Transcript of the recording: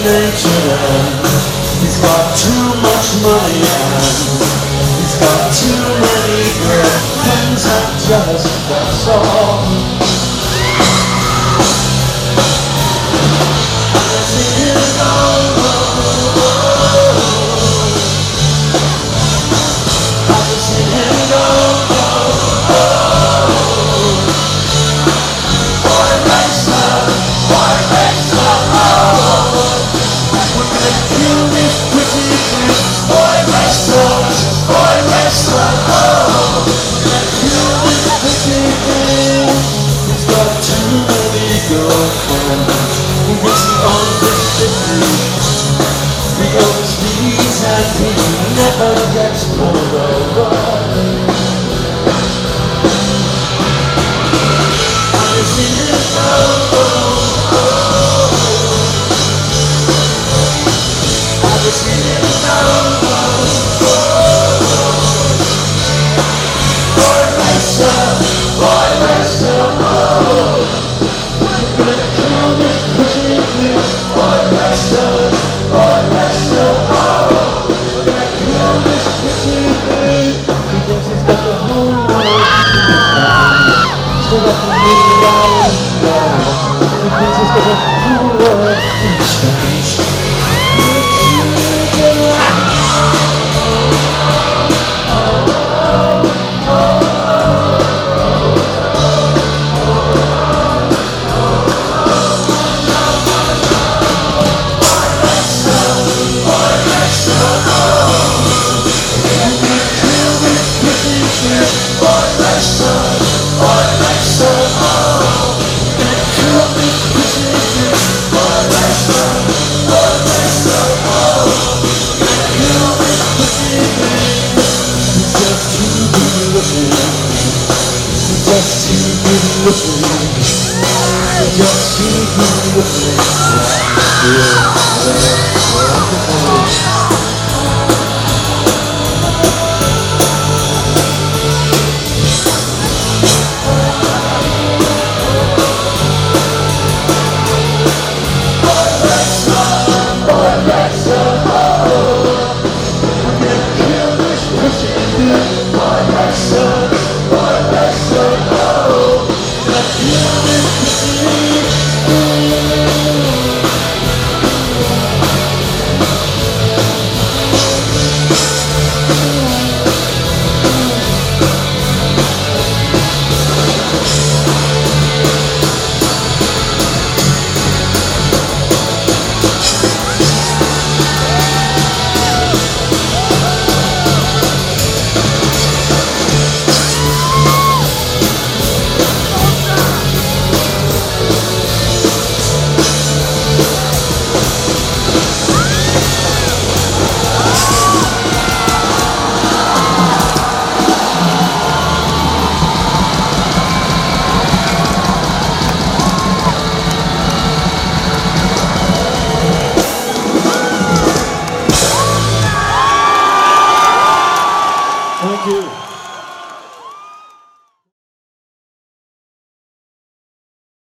nature. He's got too much money and he's got too many girlfriends. I'm jealous, that's all. I've seen him go, I've seen him go. Boy racer, oh. We're gonna kill this pretty thing. Boy racer, oh. We're gonna kill this pretty thing. He's got too many girlfriends. He thinks he owns the city. He owns these and he never gets pulled over. I've seen him go. I've seen him go. Boy racer, oh. We're gonna kill this pretty thing. Boy racer, oh. We're gonna kill this pretty thing. He thinks he's got the whole world. Still got the $1 million. He thinks he's got the whole world in change. Just too good looking. Just too good looking. Yeah.